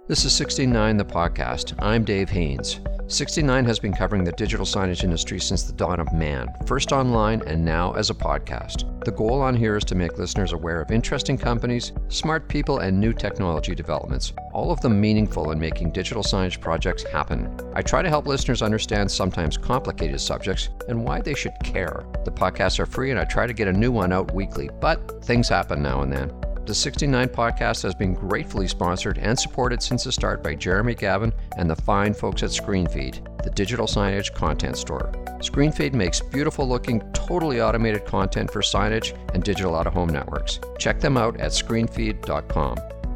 This is 69 the podcast. I'm Dave Haynes. 69 has been covering the digital signage industry since the dawn of man, first online and now as a podcast. The goal on here is to make listeners aware of interesting companies, smart people, and new technology developments, all of them meaningful in making digital signage projects happen. I try to help listeners understand sometimes complicated subjects and why they should care. The podcasts are free and I try to get a new one out weekly, but things happen now and then. The 69 podcast has been gratefully sponsored and supported since the start by Jeremy Gavin and the fine folks at ScreenFeed, the digital signage content store. ScreenFeed makes beautiful looking, totally automated content for signage and digital out-of-home networks. Check them out at screenfeed.com.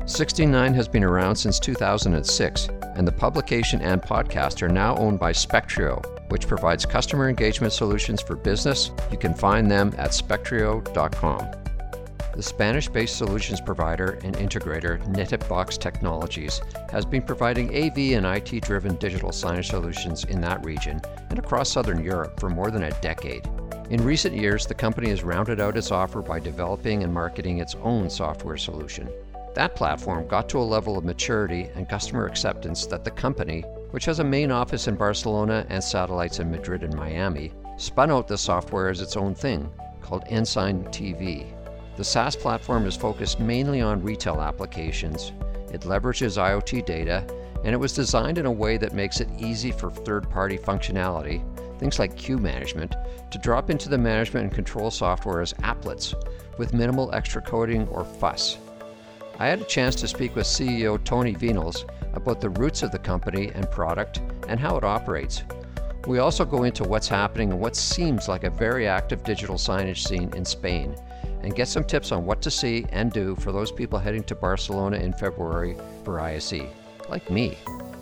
69 has been around since 2006, and the publication and podcast are now owned by Spectrio, which provides customer engagement solutions for business. You can find them at spectrio.com. The Spanish-based solutions provider and integrator NetIPbox Technologies has been providing AV and IT-driven digital signage solutions in that region and across Southern Europe for more than a decade. In recent years, the company has rounded out its offer by developing and marketing its own software solution. That platform got to a level of maturity and customer acceptance that the company, which has a main office in Barcelona and satellites in Madrid and Miami, spun out the software as its own thing, called Ensign TV. The SaaS platform is focused mainly on retail applications. It leverages IoT data, and it was designed in a way that makes it easy for third-party functionality, things like queue management, to drop into the management and control software as applets, with minimal extra coding or fuss. I had a chance to speak with CEO Tony Viñols about the roots of the company and product and how it operates. We also go into what's happening in what seems like a very active digital signage scene in Spain, and get some tips on what to see and do for those people heading to Barcelona in February for ISE, like me.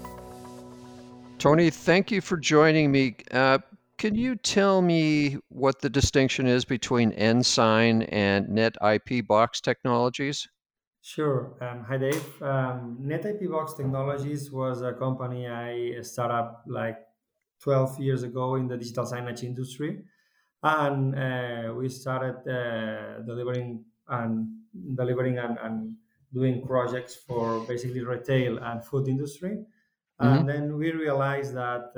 Tony, thank you for joining me. Can you tell me what the distinction is between Ensign and NetIPbox Technologies? Sure. Hi, Dave. NetIPbox Technologies was a company I started up like 12 years ago in the digital signage industry. And we started delivering and doing projects for basically retail and food industry. And then we realized that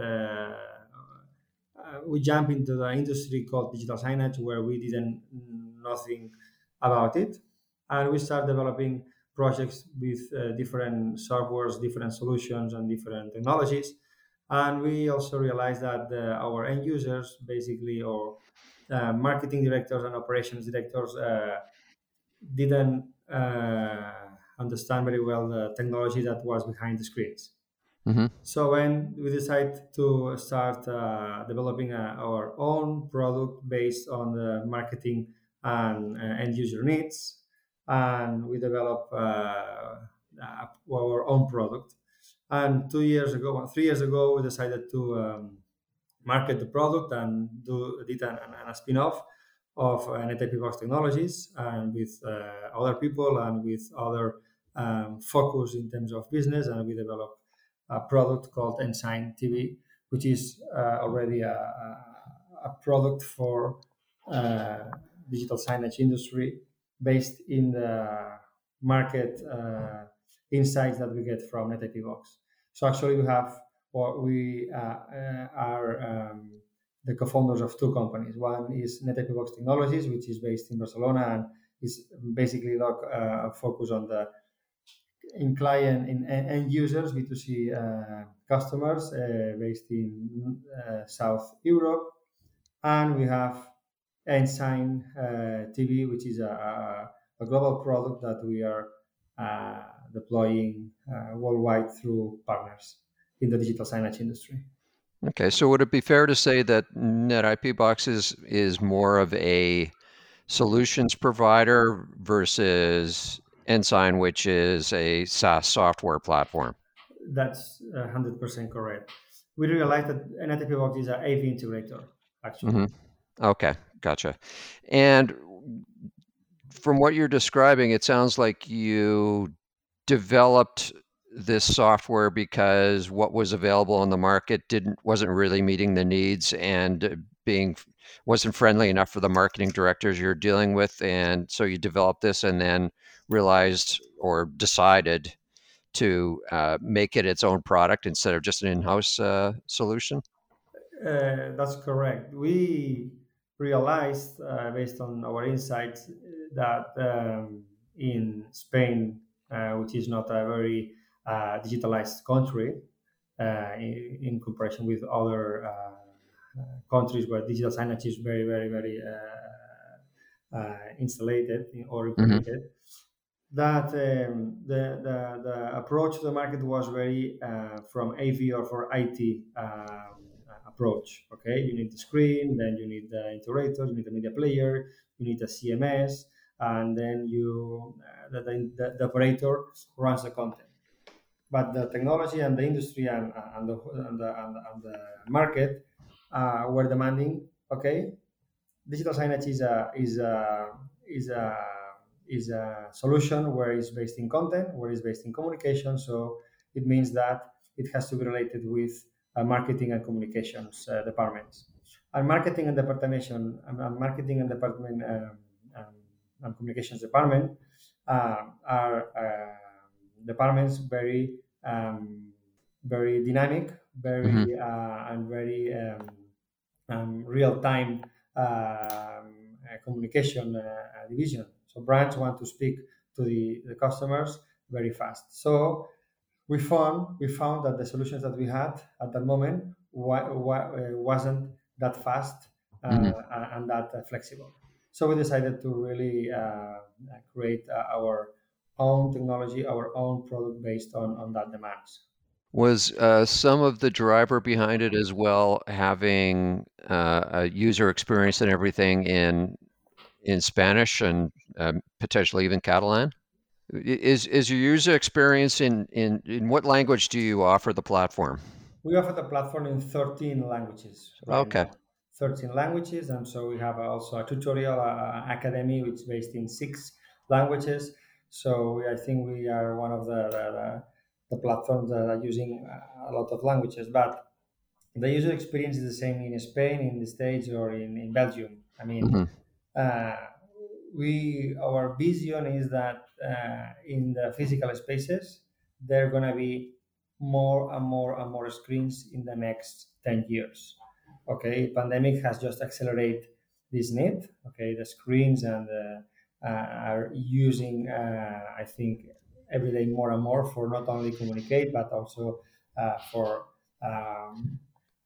we jumped into the industry called digital signage, where we didn't know nothing about it, and we started developing projects with different softwares, different solutions, and different technologies. And we also realized that our end users, basically, or marketing directors and operations directors, didn't understand very well the technology that was behind the screens. Mm-hmm. So when we decided to start developing our own product based on the marketing and end user needs, and we developed our own product. And 3 years ago, we decided to market the product and did a spin-off of NetIPbox Technologies, and with other people and with other focus in terms of business, and we developed a product called Ensign TV, which is already a product for digital signage industry based in the market insights that we get from NetIPbox. So actually, we are the co-founders of two companies. One is NetIPbox Technologies, which is based in Barcelona and is basically focused on the end users, B2C customers based in South Europe. And we have Ensign TV, which is a global product that we are deploying worldwide through partners in the digital signage industry. Okay, so would it be fair to say that NetIPbox is more of a solutions provider versus Ensign, which is a SaaS software platform? That's 100% correct. We realized that NetIPbox is an AV integrator, actually. Mm-hmm. Okay, gotcha. And from what you're describing, it sounds like you developed this software because what was available on the market wasn't really meeting the needs and wasn't friendly enough for the marketing directors you're dealing with, and so you developed this and then realized or decided to make it its own product instead of just an in-house solution? That's correct. We realized, based on our insights, that in Spain, which is not a very digitalized country in comparison with other countries where digital signage is very, very, very installed or Hmm. implemented, that the approach to the market was very from AV or for IT approach. Okay, you need the screen, then you need the integrator, you need the media player, you need the CMS, and then the operator runs the content. But the technology and the industry and the market were demanding, okay, digital signage is a solution where it's based in content, where it's based in communication. So it means that it has to be related with marketing and communications departments. And marketing and department um, and communications department are departments very dynamic, Hmm. very and very real time communication division. So brands want to speak to the customers very fast. So we found that the solutions that we had at that moment wasn't that fast Hmm. and that flexible. So we decided to really create our own technology, our own product based on that demands. Was some of the driver behind it as well having a user experience and everything in Spanish and potentially even Catalan? Is your user experience in what language do you offer the platform? We offer the platform in 13 languages right Okay. now. 13 languages, and so we have also a tutorial academy which is based in 6 languages. So I think we are one of the platforms that are using a lot of languages. But the user experience is the same in Spain, in the States, or in Belgium. I mean, Hmm. uh, our vision is that in the physical spaces there are going to be more and more and more screens in the next 10 years. Okay, pandemic has just accelerated this need. Okay, the screens and are using I think every day more and more for not only communicate but also for um,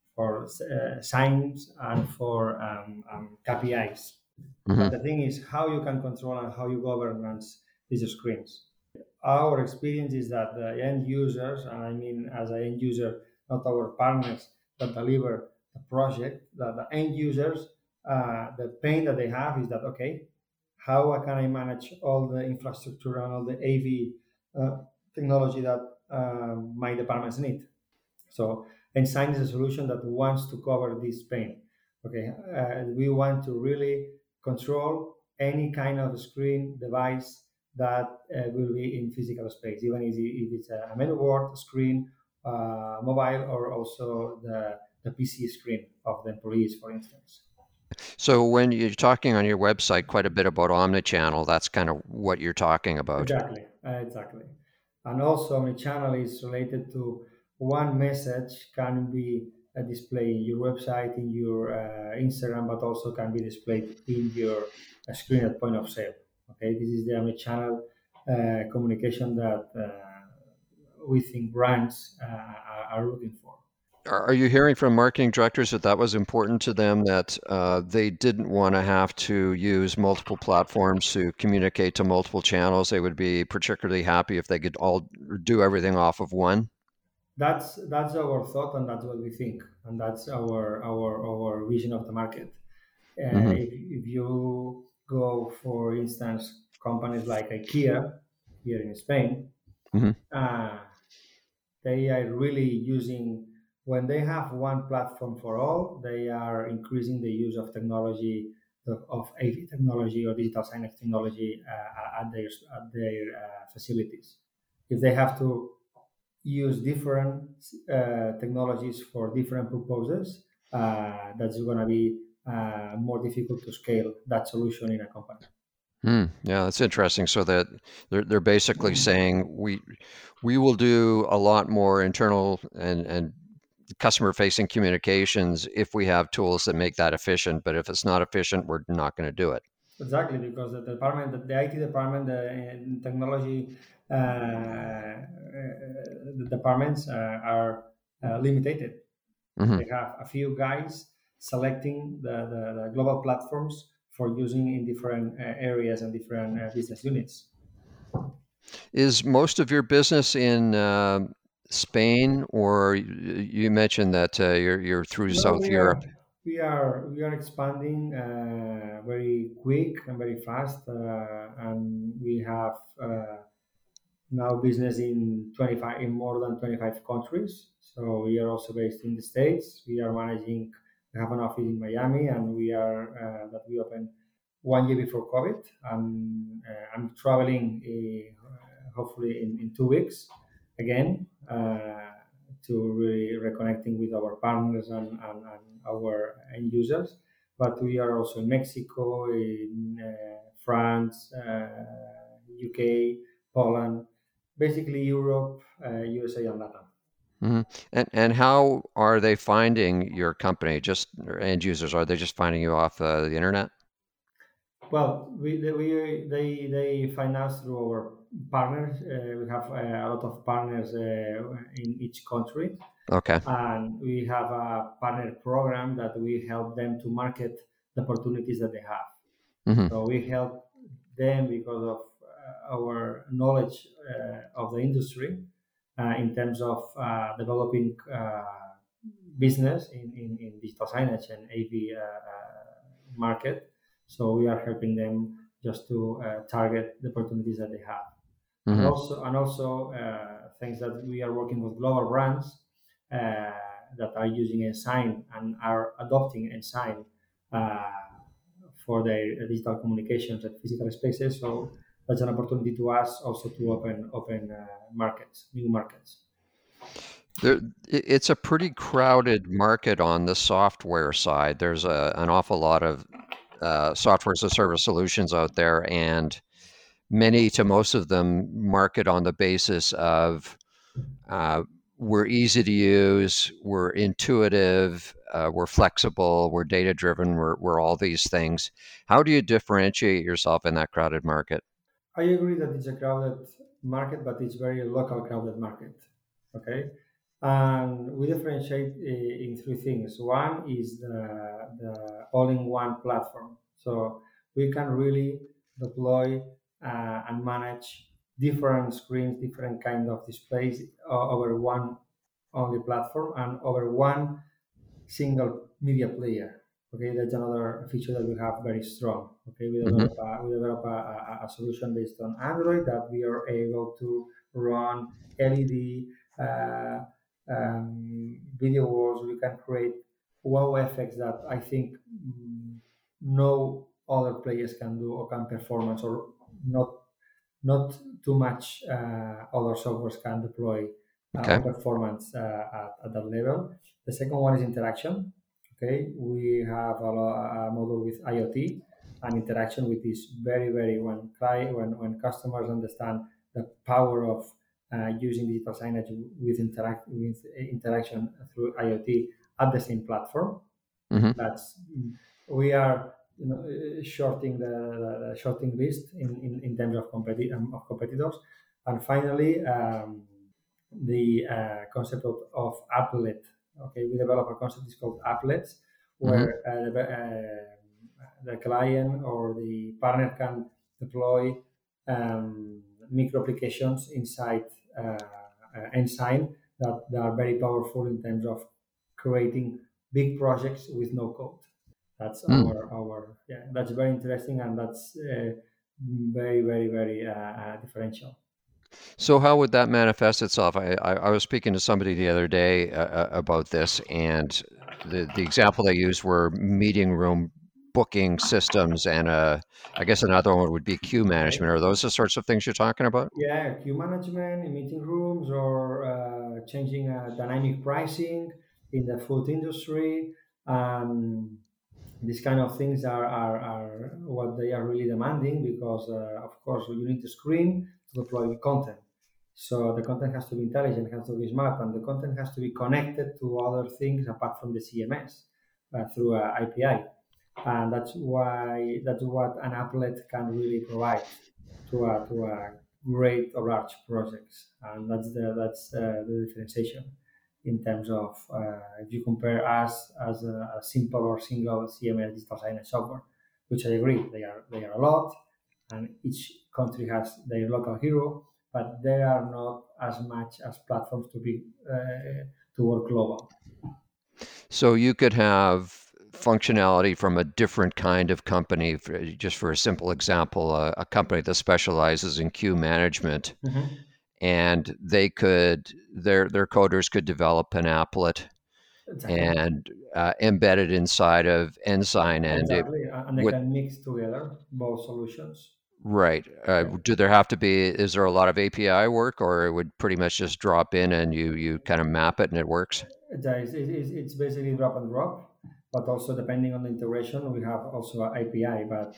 signs and for KPIs. Hmm. But the thing is how you can control and how you governance these screens. Our experience is that the end users, and I mean as an end user, not our partners that deliver the project, that the end users, the pain that they have is that, okay, how can I manage all the infrastructure and all the AV technology that my departments need? So Ensign is a solution that wants to cover this pain. Okay, we want to really control any kind of screen device that will be in physical space, even if it's a menu board screen, mobile, or also the PC screen of the employees, for instance. So when you're talking on your website quite a bit about omnichannel, that's kind of what you're talking about. Exactly. And also, omnichannel is related to one message can be displayed in your website, in your Instagram, but also can be displayed in your screen at point of sale. Okay, this is the omnichannel communication that we think brands are looking for. Are you hearing from marketing directors that that was important to them, that they didn't want to have to use multiple platforms to communicate to multiple channels? They would be particularly happy if they could all do everything off of one? That's our thought, and that's what we think, and that's our vision of the market. Hmm. If you go, for instance, companies like IKEA here in Spain, Hmm. uh, they are really using, when they have one platform for all, they are increasing the use of technology, of AV technology or digital signage technology at their facilities. If they have to use different technologies for different purposes, that's going to be more difficult to scale that solution in a company. Yeah, that's interesting. So that they're basically saying we will do a lot more internal and customer facing communications if we have tools that make that efficient. But if it's not efficient, we're not going to do it. Exactly, because the department, the IT department, the technology, the departments are limited. Hmm. They have a few guys selecting the global platforms for using in different areas and different business units. Is most of your business in Spain, or you mentioned that you're through No, South Europe? we are expanding very quick and very fast, and we have now business in 25 in more than 25 countries. So we are also based in the States. We are managing. We have an office in Miami, and we are that we opened 1 year before COVID. I'm traveling hopefully in 2 weeks again to really reconnecting with our partners and our end users. But we are also in Mexico, in France, UK, Poland, basically Europe, USA, and Latin. Hmm. And how are they finding your company? Just or end users? Are they just finding you off the internet? Well, they finance through our partners. We have a lot of partners in each country, Okay. and we have a partner program that we help them to market the opportunities that they have. Hmm. So we help them because of our knowledge of the industry in terms of developing business in digital signage and AV market. So we are helping them just to target the opportunities that they have, Hmm. and also things that we are working with global brands that are using Ensign and are adopting Ensign uh, for their digital communications and physical spaces. So that's an opportunity to us also to open markets, new markets. There, it's a pretty crowded market on the software side. There's an awful lot of software as a service solutions out there, and many to most of them market on the basis of uh, we're easy to use, we're intuitive, we're flexible, we're data driven, we're all these things. How do you differentiate yourself in that crowded market? I agree that it's a crowded market, but it's very local crowded market. Okay, and we differentiate in three things. One is the all-in-one platform, so we can really deploy and manage different screens, different kind of displays over one only platform and over one single media player. Okay, that's another feature that we have very strong. Okay, Hmm. we develop a solution based on Android that we are able to run LED video walls. We can create wow effects that I think no other players can do or can performance or not too much other softwares can deploy Okay. or performance at that level. The second one is interaction. Okay, we have a model with IoT and interaction, which is very when customers understand the power of using digital signage with interaction through IoT at the same platform. Hmm. That's we are shorting the shorting list in terms of of competitors, and finally the concept of applet. Okay, we develop a concept is called applets, Hmm. where the client or the partner can deploy micro applications inside Ensign that are very powerful in terms of creating big projects with no code. That's our yeah. That's very interesting, and that's very differential. So how would that manifest itself? I was speaking to somebody the other day about this, and the example they used were meeting room booking systems, and I guess another one would be queue management. Okay. Are those the sorts of things you're talking about? Yeah, queue management in meeting rooms or changing dynamic pricing in the food industry. Um, These kind of things are what they are really demanding because, of course, you need to screen to deploy the content. So the content has to be intelligent, has to be smart, and the content has to be connected to other things apart from the CMS through API. And that's what an applet can really provide to a great or large projects, and that's the differentiation in terms of if you compare us as a simple or single CMS digital signage software, which I agree they are a lot, and each country has their local hero, but they are not as much as platforms to work global. So you could have functionality from a different kind of company. Just for a simple example, a company that specializes in queue management, Mm-hmm. and their coders could develop an applet Exactly. and embed it inside of Ensign, and it Exactly, and they would can mix together both solutions. right. Yeah. Do there have to be? Is there a lot of API work, or it would pretty much just drop in and you kind of map it and it works? It's basically drop and drop, but also depending on the integration, we have also an API. But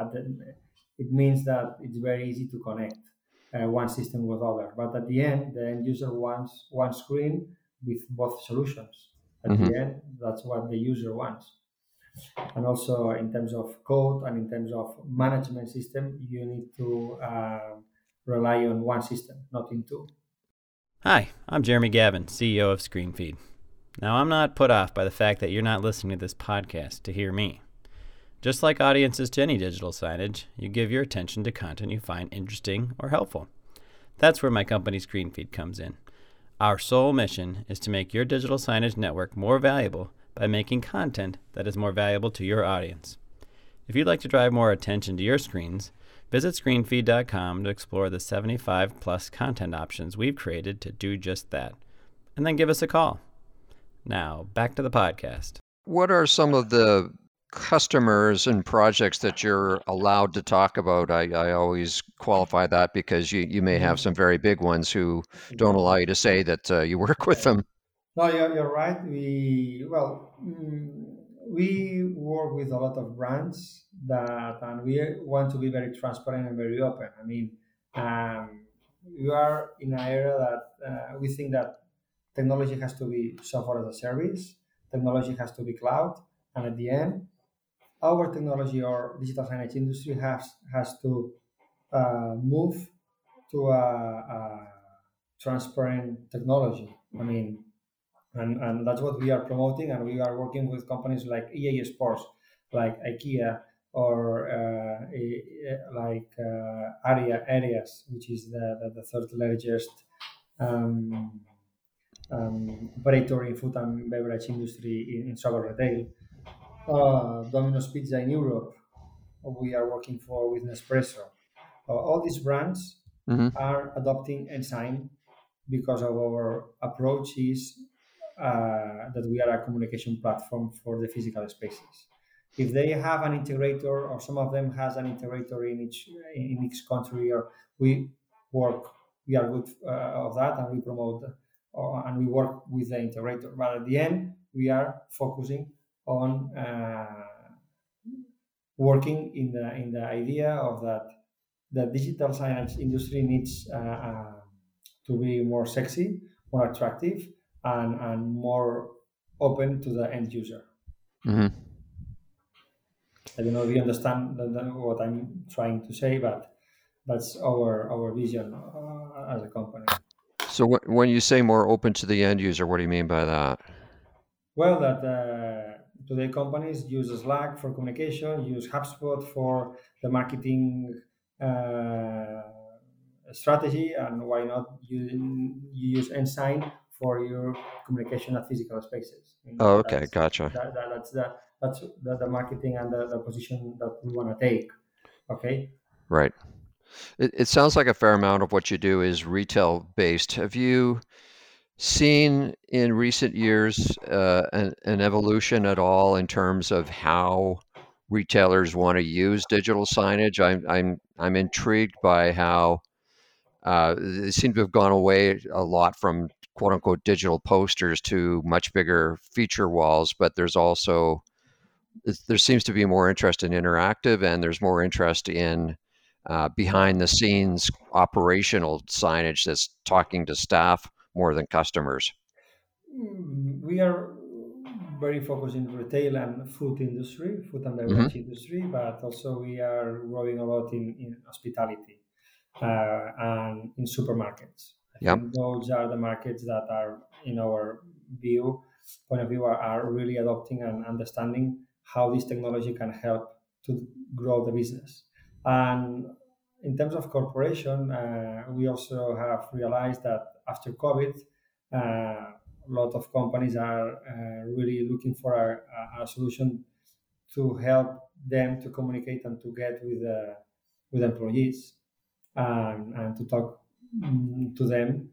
it means that it's very easy to connect one system with other. But at the end, the end user wants one screen with both solutions. At the Hmm. end, that's what the user wants. And also in terms of code and in terms of management system, you need to rely on one system, not in two. Hi, I'm Jeremy Gavin, CEO of ScreenFeed. Now, I'm not put off by the fact that you're not listening to this podcast to hear me. Just like audiences to any digital signage, you give your attention to content you find interesting or helpful. That's where my company ScreenFeed comes in. Our sole mission is to make your digital signage network more valuable by making content that is more valuable to your audience. If you'd like to drive more attention to your screens, visit screenfeed.com to explore the 75 plus content options we've created to do just that. And then give us a call. Now, back to the podcast. What are some of the customers and projects that you're allowed to talk about? I always qualify that because you may have some very big ones who don't allow you to say that you work with them. No, you're right. We work with a lot of brands and we want to be very transparent and very open. I mean, we are in an era that we think that technology has to be software as a service, technology has to be cloud, and at the end, our technology or digital signage industry has to move to a transparent technology. I mean, and that's what we are promoting, and we are working with companies like EA Sports, like IKEA, or Areas, which is the third largest um, operator in food and beverage industry in software retail. Domino's Pizza in Europe, we are working for with Nespresso. All these brands Hmm. are adopting Ensign because of our approach is that we are a communication platform for the physical spaces. If they have an integrator, or some of them has an integrator in each country, or we work, we are good of that, and we promote and we work with the integrator. But at the end, we are focusing on working in the idea of that the digital signage industry needs to be more sexy, more attractive, and more open to the end user. Hmm. I don't know if you understand what I'm trying to say, but that's our vision as a company. So when you say more open to the end user, what do you mean by that? Well, that today companies use Slack for communication, use HubSpot for the marketing uh, strategy, and why not you use Ensign for your communication at physical spaces? I mean, Oh, okay, gotcha. that's the marketing and the position that we want to take. Okay. Right. It sounds like a fair amount of what you do is retail based. Have you seen in recent years an evolution at all in terms of how retailers want to use digital signage? I'm intrigued by how they seem to have gone away a lot from quote unquote digital posters to much bigger feature walls, but there's also there seems to be more interest in interactive, and there's more interest in behind the scenes operational signage that's talking to staff more than customers. We are very focused in retail and food and Hmm. beverage industry, but also we are growing a lot in hospitality and in supermarkets. I Yep. think those are the markets that are, in our point of view, are really adopting and understanding how this technology can help to grow the business. And in terms of corporation, we also have realized that after COVID, a lot of companies are really looking for a solution to help them to communicate and to get with employees and to talk to them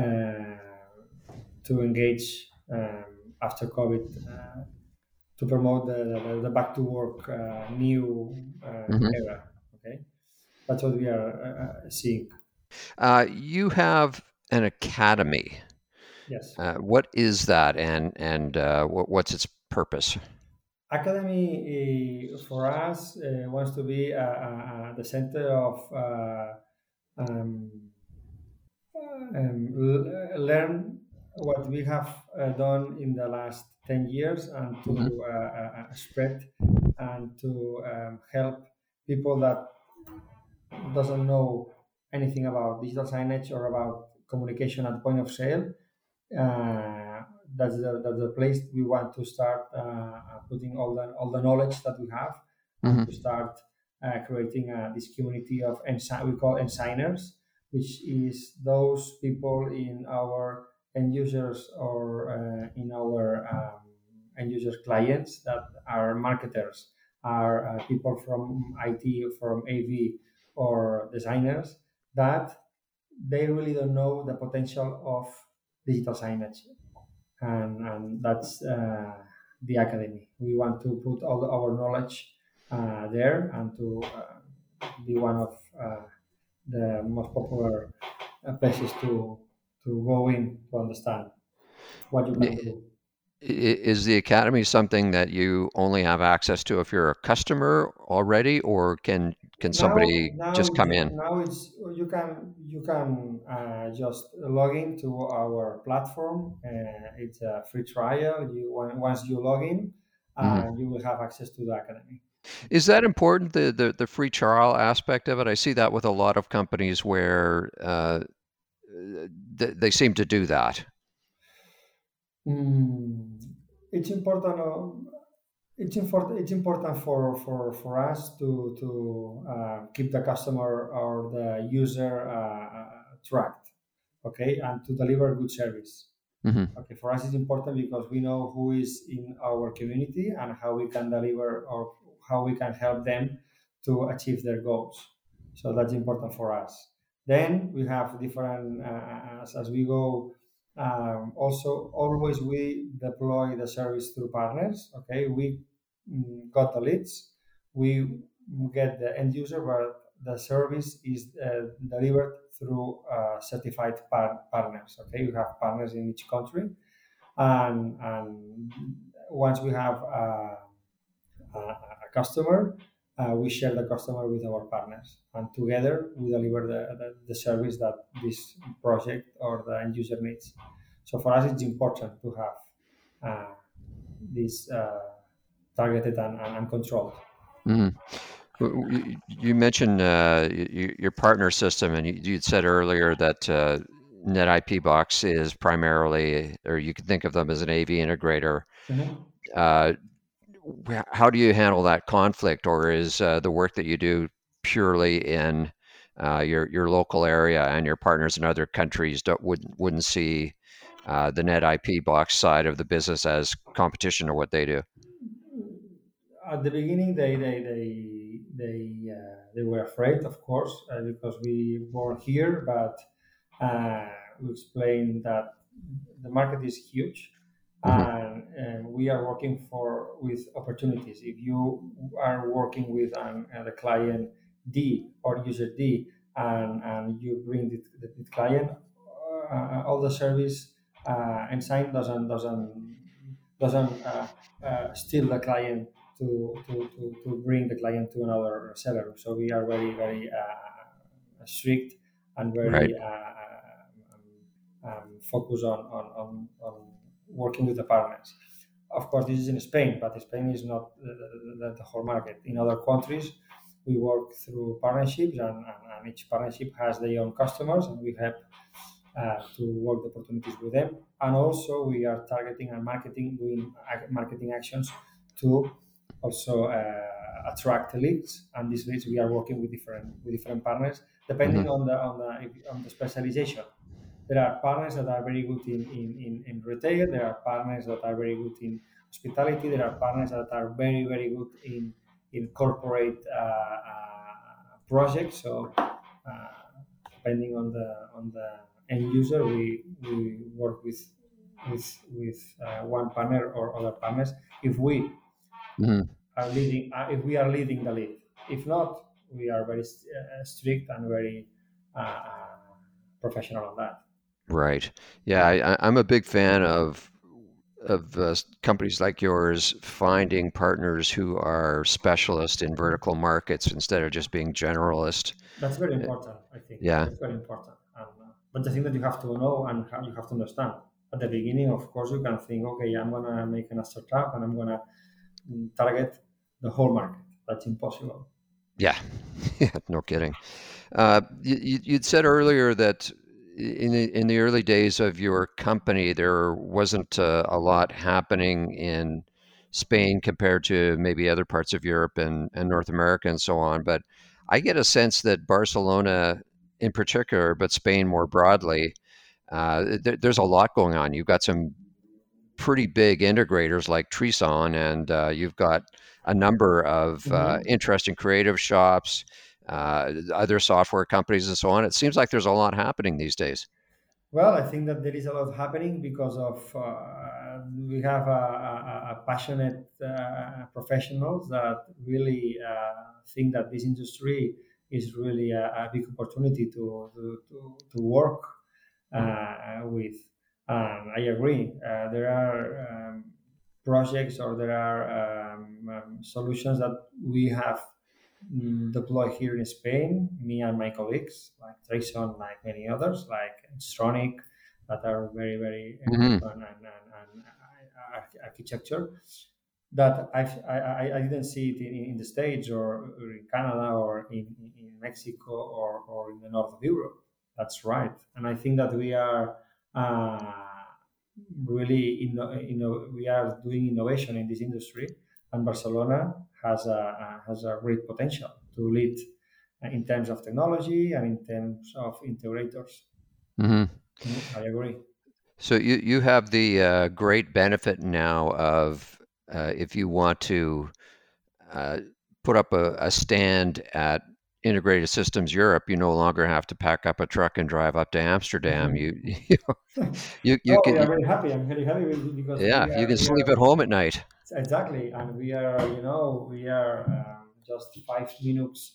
to engage after COVID to promote the back to work new Hmm. era. Okay, that's what we are seeing. You have an academy. Yes. What is that, and what's its purpose? Academy for us wants to be the center of um, learn what we have done in the last 10 years and Hmm. to spread and to help people that doesn't know anything about digital signage or about communication at point of sale. uh, that's the place we want to start putting all the knowledge that we have and Hmm. to start creating this community of we call ensigners, which is those people in our end users or in our end users clients that are marketers, are people from IT, from AV, or designers that they really don't know the potential of digital signage, and that's the academy. We want to put all our knowledge there and to be one of the most popular places to go in to understand what you can do. Is the academy something that you only have access to if you're a customer already, or can Now, somebody now, just come in? now it's you can just log into our platform. It's a free trial. Once you log in, Hmm. you will have access to the academy. Is that important, the free trial aspect of it? I see that with a lot of companies where they seem to do that. Mm, it's important. It's important for us to keep the customer or the user tracked, okay, and to deliver good service. Hmm. Okay, for us it's important because we know who is in our community and how we can deliver or how we can help them to achieve their goals. So that's important for us. Then we have different as we go. Also, always we deploy the service through partners. Okay, we got the leads, we get the end user, but the service is delivered through certified partners. Okay, we have partners in each country, and once we have a customer, we share the customer with our partners, and together we deliver the service that this project or the end user needs. So for us, it's important to have this targeted and controlled. Hmm. You mentioned your partner system, and you'd said earlier that NetIP Box is primarily, or you could think of them as an AV integrator. Mhm. Uh, how do you handle that conflict, or is the work that you do purely in your local area, and your partners in other countries wouldn't see the NetIP Box side of the business as competition or what they do? At the beginning, they were afraid, of course, because we born here, but we explained that the market is huge, Hmm. and we are working with opportunities. If you are working with the client D or user D, and you bring the client, all the service and sign doesn't steal the client to bring the client to another seller. So we are very, very strict and Right. very focused on working with the partners. Of course, this is in Spain, but Spain is not the whole market. In other countries, we work through partnerships, and each partnership has their own customers, and we have to work the opportunities with them. And also, we are targeting and doing marketing actions to also attract leads. And these leads, we are working with different partners, depending on the specialization. There are partners that are very good in retail. There are partners that are very good in hospitality. There are partners that are very, very good in corporate projects. So depending on the end user, we work with one partner or other partners if we are leading the lead. If not, we are very strict and very professional on that. Right. Yeah, I'm a big fan of companies like yours finding partners who are specialists in vertical markets instead of just being generalist. That's very important, I think. Yeah. That's very important. But the thing that you have to know and you have to understand. At the beginning, of course, you can think, okay, I'm going to make a startup and I'm going to target the whole market. That's impossible. Yeah, no kidding. You'd said earlier that in the early days of your company, there wasn't a lot happening in Spain compared to maybe other parts of Europe and North America and so on. But I get a sense that Barcelona in particular, but Spain more broadly, there's a lot going on. You've got some pretty big integrators like Treson, and you've got a number of interesting creative shops, other software companies and so on. It seems like there's a lot happening these days. Well, I think that there is a lot happening because of we have a passionate professionals that really think that this industry is really a big opportunity to work with. I agree. There are projects or there are solutions that we have deployed here in Spain, me and my colleagues, like Treson, like many others, like Stronic, that are very, very important and architecture. That I didn't see it in the States or in Canada or in Mexico or in the north of Europe. That's right. And I think that we are really, we are doing innovation in this industry, and Barcelona has a great potential to lead in terms of technology and in terms of integrators. I agree. So you have the great benefit now of if you want to put up a stand at Integrated Systems Europe, you no longer have to pack up a truck and drive up to Amsterdam. You can. I'm very happy. I'm very happy because you can sleep at home at night. Exactly, and we are just 5 minutes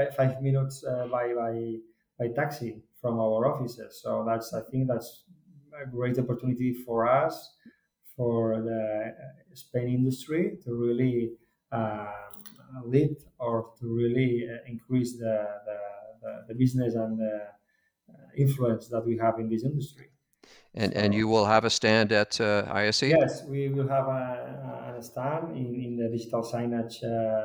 by taxi from our offices. So I think that's a great opportunity for us, for the Spain industry to really lead or to really increase the business and the influence that we have in this industry. And you will have a stand at ISE? Yes, we will have a stand in the digital signage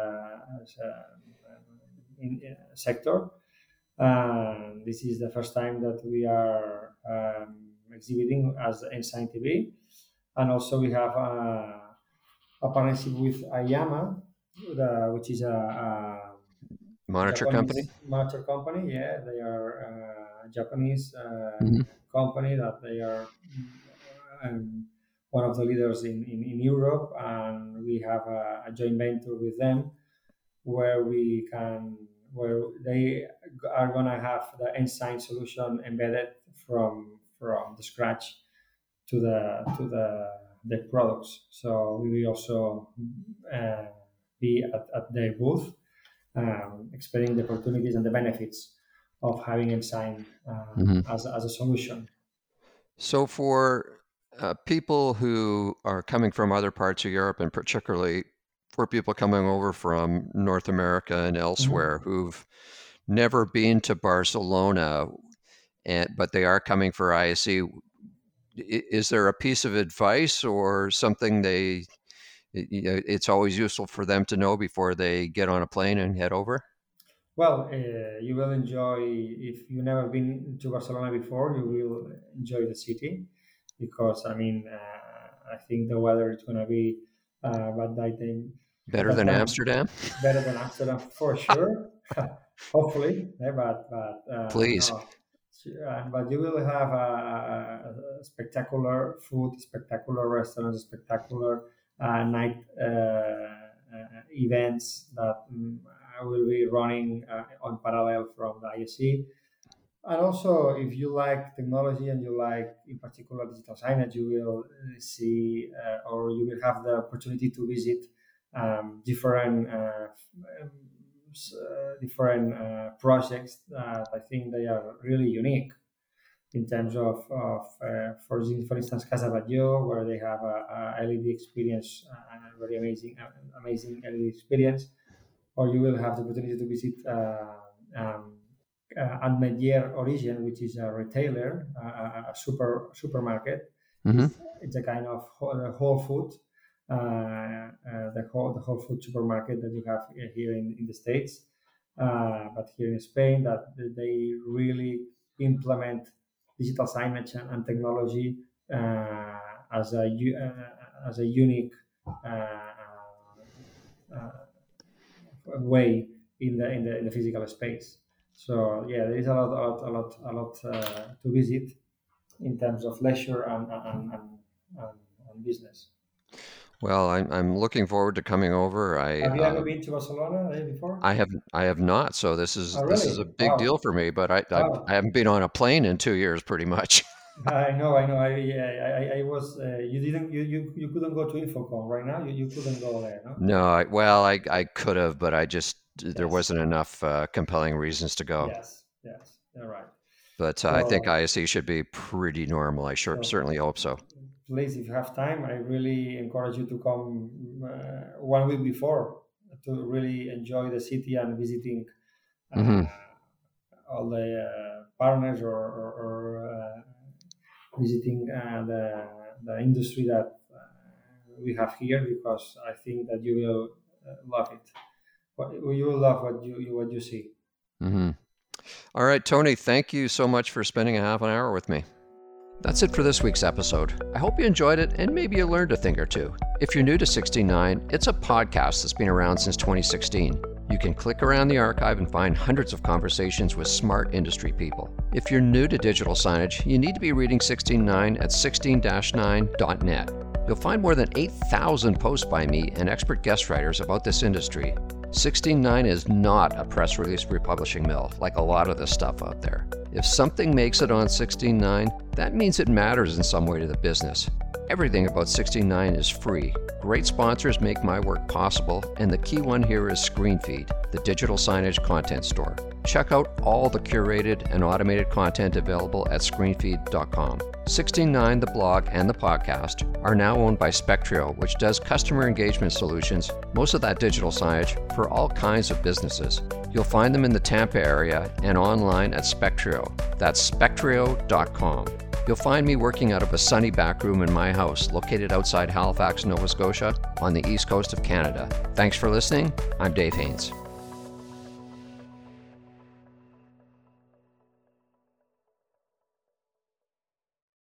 sector. This is the first time that we are exhibiting as Ensign TV. And also we have a partnership with Ayama, which is a monitor company. Monitor company, yeah. They are a Japanese company that they are one of the leaders in Europe, and we have a joint venture with them where they are gonna have the Ensign solution embedded from the scratch to the products. So we will also be at their booth, explaining the opportunities and the benefits of having Ensign as a solution. So for people who are coming from other parts of Europe, and particularly for people coming over from North America and elsewhere who've never been to Barcelona, but they are coming for ISE. Is there a piece of advice or something it's always useful for them to know before they get on a plane and head over? Well, you will enjoy, if you've never been to Barcelona before, you will enjoy the city because, I think the weather is going to be, better than Amsterdam? Better than Amsterdam for sure. Hopefully, but please. No. But you will have a spectacular food, spectacular restaurants, spectacular night events that will be running on parallel from the ISE. And also, if you like technology and you like, in particular, digital signage, you will see or you will have the opportunity to visit different projects that I think they are really unique in terms of for instance, Casa Batlló, where they have a LED experience, a very amazing LED experience, or you will have the opportunity to visit Ametller Origen, which is a retailer, a supermarket. It's a kind of Whole Food, the Whole Food supermarket that you have here in the States, but here in Spain, that they really implement digital signage and technology as a unique way in the physical space. So yeah, there is a lot to visit in terms of leisure and business. Well, I'm looking forward to coming over. Have you ever been to Barcelona before? I have not. So this is this is a big deal for me. But I haven't been on a plane in 2 years, pretty much. I know. I was. You couldn't go to Infocom right now. You couldn't go there, no? No. I could have, but there wasn't enough compelling reasons to go. Yes, you're right. But I think ISE should be pretty normal. I certainly hope so. Please, if you have time, I really encourage you to come 1 week before to really enjoy the city and visiting all the partners or visiting the industry that we have here, because I think that you will love it. You will love what you see. Mm-hmm. All right, Tony, thank you so much for spending a half an hour with me. That's it for this week's episode. I hope you enjoyed it and maybe you learned a thing or two. If you're new to 16.9, it's a podcast that's been around since 2016. You can click around the archive and find hundreds of conversations with smart industry people. If you're new to digital signage, you need to be reading 16.9 at 16-9.net. You'll find more than 8,000 posts by me and expert guest writers about this industry. 16.9 is not a press release republishing mill like a lot of the stuff out there. If something makes it on 16.9, that means it matters in some way to the business. Everything about 16.9 is free. Great sponsors make my work possible, and the key one here is ScreenFeed, the digital signage content store. Check out all the curated and automated content available at screenfeed.com. 16.9, the blog, and the podcast are now owned by Spectrio, which does customer engagement solutions, most of that digital signage, for all kinds of businesses. You'll find them in the Tampa area and online at Spectrio. That's spectrio.com. You'll find me working out of a sunny back room in my house, located outside Halifax, Nova Scotia, on the east coast of Canada. Thanks for listening. I'm Dave Haynes.